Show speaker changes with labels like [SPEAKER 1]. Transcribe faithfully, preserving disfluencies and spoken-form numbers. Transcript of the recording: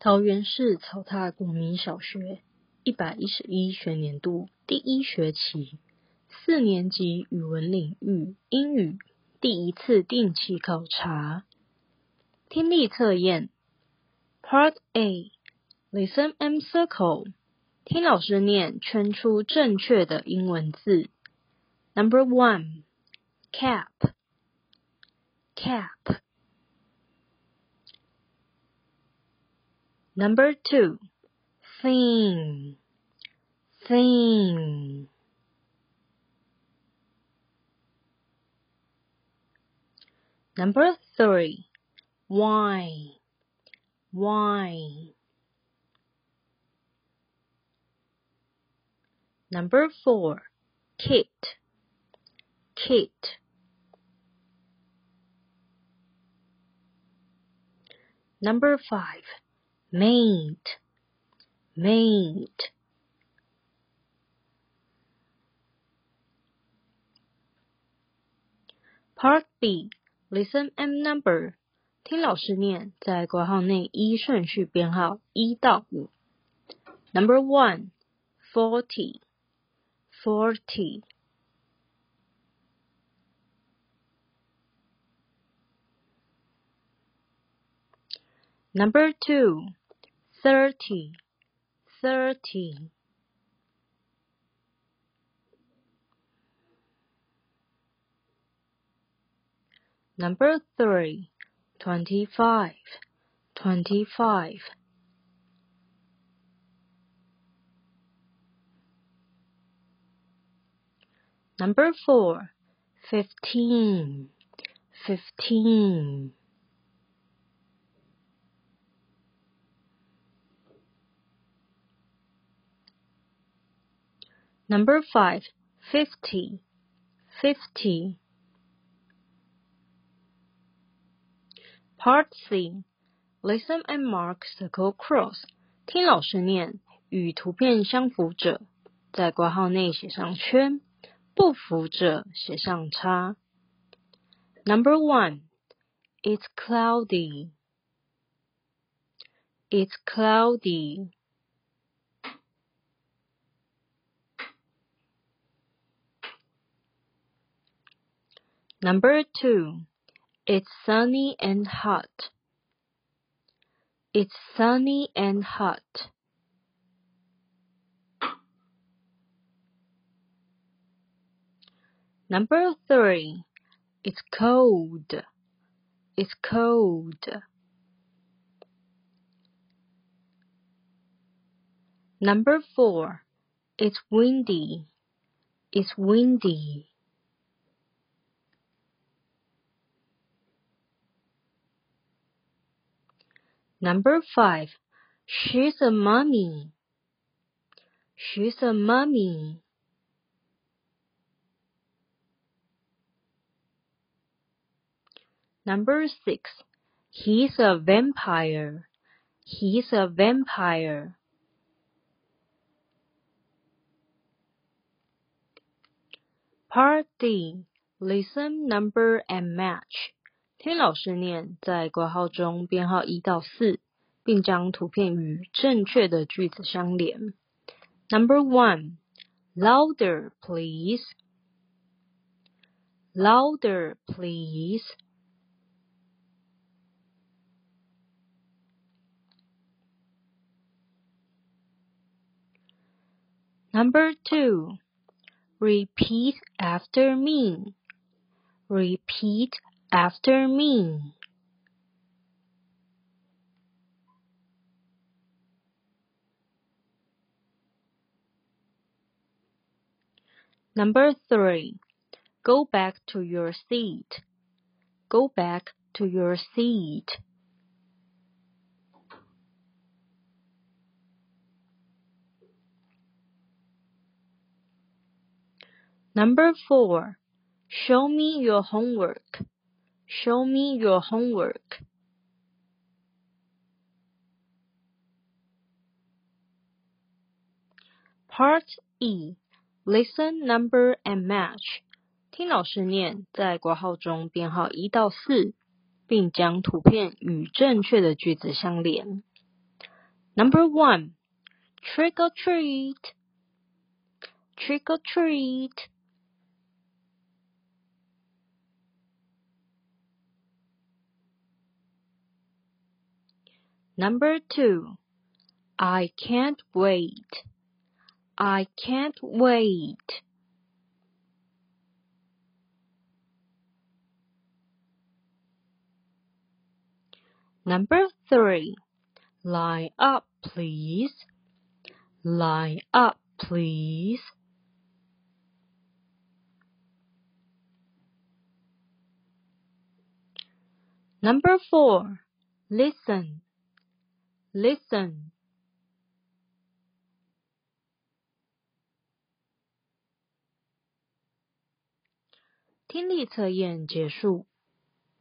[SPEAKER 1] 桃园市草踏国民小学一百一十一学年度第一学期四年级语文领域英语第一次定期考察。听力测验 Part A Listen and circle 听老师念，圈出正确的英文字。 Number one Cap Cap Number two Thing Thing Number three Wine Wine Number four Kit Kit Number five Mate Mate Part B Listen and number 听老师念，在括号内依顺序编号一到五。 Number one Forty Forty Number two Thirty Thirty Number three Twenty-five Twenty-five Number four Fifteen Fifteen Number five Fifty Fifty Part C Listen and mark circle cross 听老师念，与图片相符者在括号内写上圈，不符者写上叉。 Number one It's cloudy It's cloudy Number two It's sunny and hot It's sunny and hot Number three It's cold It's cold Number four It's windy It's windy Number five She's a mummy She's a mummy Number six He's a vampire He's a vampire Part D Listen, number and match 听老师念，在括号中编号一到四，并将图片与正确的句子相连。 Number one Louder please Louder please Number two Repeat after me Repeat after me Number three Go back to your seat Go back to your seat Number four Show me your homework Show me your homework Part E Listen, number and match 听老师念，在括号中编号一到四，并将图片与正确的句子相连。 Number one, trick or treat. Trick or treat. Number two, I can't wait. I can't wait. Number three, line up, please. Line up, please. Number four, listen. Listen. 听力测验结束。